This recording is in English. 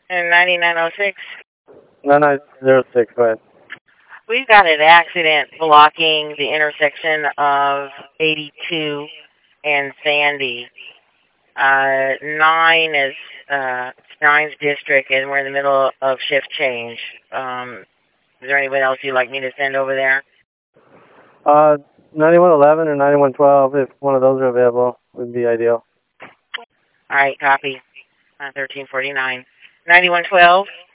And 9906. 9906, go ahead. We've got an accident blocking the intersection of 82 and Sandy. 9's district, and we're in the middle of shift change. Is there anyone else you'd like me to send over there? 9111 or 9112, if one of those are available, would be ideal. All right, copy. 1349. 9112.